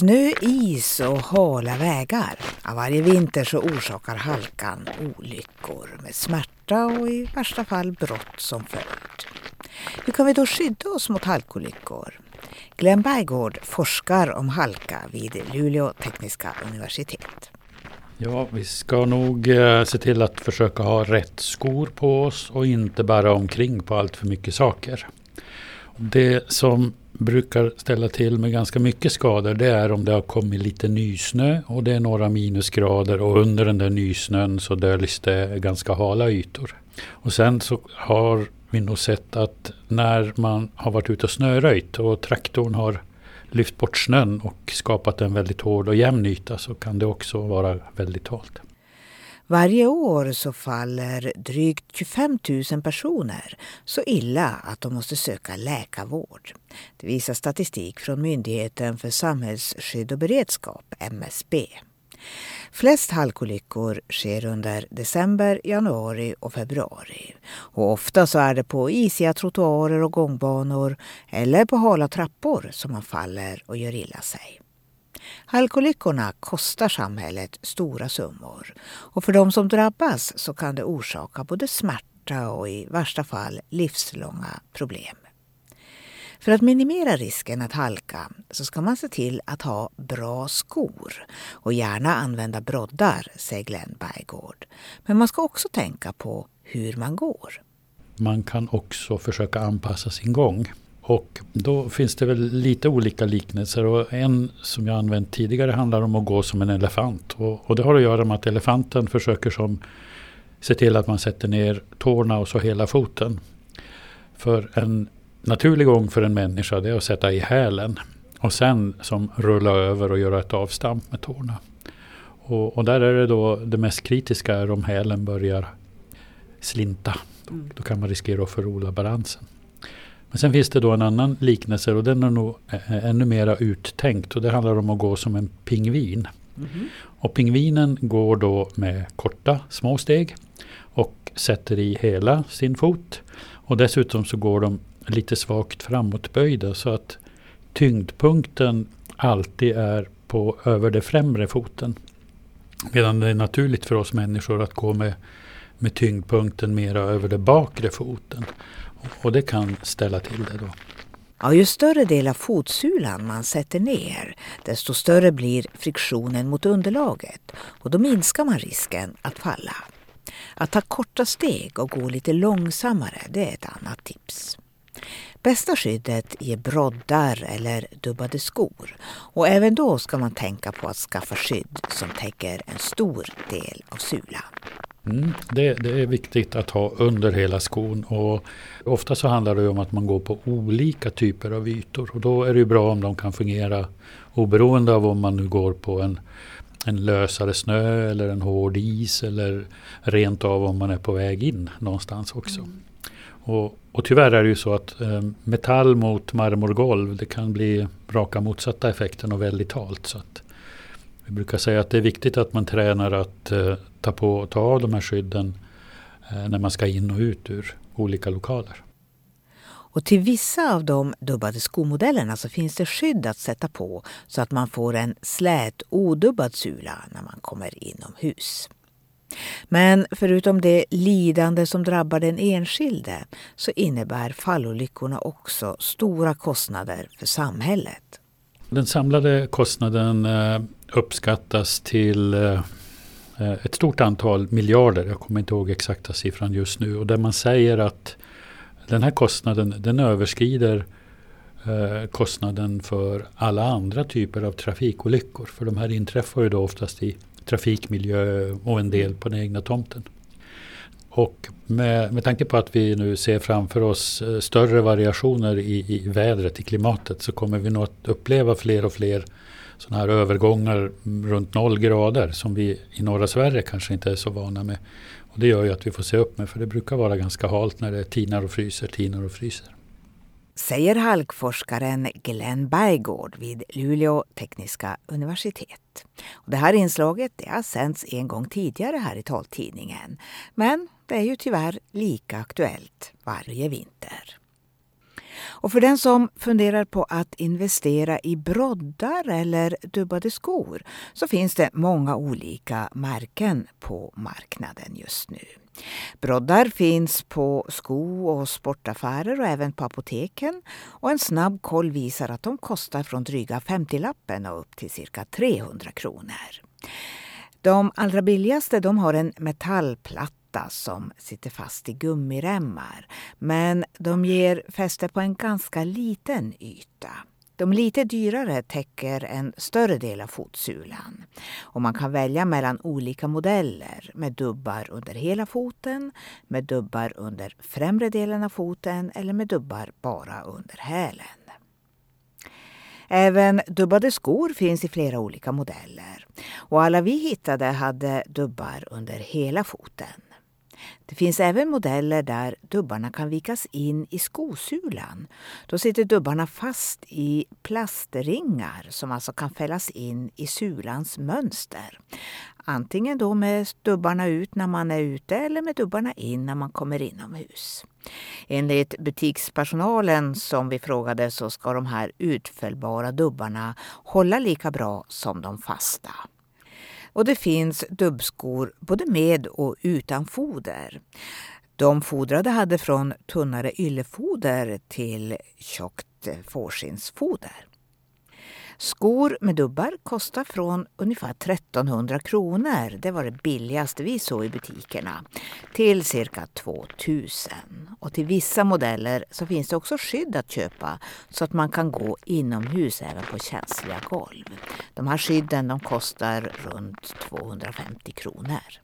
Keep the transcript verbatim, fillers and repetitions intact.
Snö, is och hala vägar. Ja, varje vinter så orsakar halkan olyckor med smärta och i värsta fall brott som följd. Hur kan vi då skydda oss mot halkolyckor? Glenn Berggård forskar om halka vid Luleå tekniska universitet. Ja, vi ska nog eh, se till att försöka ha rätt skor på oss och inte bara omkring på allt för mycket saker. Det som brukar ställa till med ganska mycket skador, det är om det har kommit lite nysnö och det är några minusgrader och under den där nysnön så döljs det ganska hala ytor. Och sen så har vi nog sett att när man har varit ute och snöröjt och traktorn har lyft bort snön och skapat en väldigt hård och jämn yta, så kan det också vara väldigt halt. Varje år så faller drygt tjugofem tusen personer så illa att de måste söka läkarvård. Det visar statistik från Myndigheten för samhällsskydd och beredskap, M S B. Flest halkolyckor sker under december, januari och februari. Och ofta så är det på isiga trottoarer och gångbanor eller på hala trappor som man faller och gör illa sig. Halkolyckorna kostar samhället stora summor och för de som drabbas så kan det orsaka både smärta och i värsta fall livslånga problem. För att minimera risken att halka så ska man se till att ha bra skor och gärna använda broddar, säger Glenn Berggård. Men man ska också tänka på hur man går. Man kan också försöka anpassa sin gång. Och då finns det väl lite olika liknelser, och en som jag använt tidigare handlar om att gå som en elefant. Och, och det har att göra med att elefanten försöker som se till att man sätter ner tårna och så hela foten. För en naturlig gång för en människa, det är att sätta i hälen och sen som rulla över och göra ett avstamp med tårna. Och, och där är det då det mest kritiska är om hälen börjar slinta. Mm. Då kan man riskera att förrola balansen. Men sen finns det då en annan liknelse, och den är nog ännu mera uttänkt, och det handlar om att gå som en pingvin. Mm-hmm. Och pingvinen går då med korta små steg och sätter i hela sin fot, och dessutom så går de lite svagt framåtböjda så att tyngdpunkten alltid är på över det främre foten. Medan det är naturligt för oss människor att gå med, med tyngdpunkten mera över det bakre foten. Och det kan ställa till det då. Ja, ju större del av fotsulan man sätter ner, desto större blir friktionen mot underlaget. Och då minskar man risken att falla. Att ta korta steg och gå lite långsammare, det är ett annat tips. Bästa skyddet ger broddar eller dubbade skor. Och även då ska man tänka på att skaffa skydd som täcker en stor del av sulan. Mm, det, det är viktigt att ha under hela skon, och ofta så handlar det om att man går på olika typer av ytor, och då är det ju bra om de kan fungera oberoende av om man nu går på en, en lösare snö eller en hård is eller rent av om man är på väg in någonstans också. Mm. Och, och tyvärr är det ju så att eh, metall mot marmorgolv, det kan bli raka motsatta effekten och väldigt halt, så att vi brukar säga att det är viktigt att man tränar att eh, ta på och ta av de här skydden eh, när man ska in och ut ur olika lokaler. Och till vissa av de dubbade skomodellerna så finns det skydd att sätta på så att man får en slät odubbad sula när man kommer inomhus. Men förutom det lidande som drabbar den enskilde så innebär fallolyckorna också stora kostnader för samhället. Den samlade kostnaden eh, uppskattas till eh, ett stort antal miljarder. Jag kommer inte ihåg exakta siffran just nu. Och där man säger att den här kostnaden, den överskrider eh, kostnaden för alla andra typer av trafikolyckor. För de här inträffar ju då oftast i trafikmiljö och en del på den egna tomten. Och med, med tanke på att vi nu ser framför oss större variationer i, i vädret, i klimatet, så kommer vi nog att uppleva fler och fler sådana här övergångar runt noll grader som vi i norra Sverige kanske inte är så vana med. Och det gör ju att vi får se upp med, för det brukar vara ganska halt när det tinar och fryser, tinar och fryser. Säger halkforskaren Glenn Berggård vid Luleå tekniska universitet. Och det här inslaget det har sänds en gång tidigare här i taltidningen. Men det är ju tyvärr lika aktuellt varje vinter. Och för den som funderar på att investera i broddar eller dubbade skor så finns det många olika märken på marknaden just nu. Broddar finns på sko- och sportaffärer och även på apoteken, och en snabb koll visar att de kostar från dryga femtio-lappen och upp till cirka trehundra kronor. De allra billigaste de har en metallplatta som sitter fast i gummiremmar, men de ger fäste på en ganska liten yta. De lite dyrare täcker en större del av fotsulan, och man kan välja mellan olika modeller med dubbar under hela foten, med dubbar under främre delen av foten eller med dubbar bara under hälen. Även dubbade skor finns i flera olika modeller, och alla vi hittade hade dubbar under hela foten. Det finns även modeller där dubbarna kan vikas in i skosulan. Då sitter dubbarna fast i plastringar som alltså kan fällas in i sulans mönster. Antingen då med dubbarna ut när man är ute eller med dubbarna in när man kommer inomhus. Enligt butikspersonalen som vi frågade så ska de här utfällbara dubbarna hålla lika bra som de fasta. Och det finns dubbskor både med och utan foder. De fodrade hade från tunnare yllefoder till tjockt fårskinnsfoder. Skor med dubbar kostar från ungefär trettonhundra kronor, det var det billigaste vi såg i butikerna, till cirka tvåtusen. Och till vissa modeller så finns det också skydd att köpa så att man kan gå inomhus även på känsliga golv. De här skydden de kostar runt tvåhundrafemtio kronor.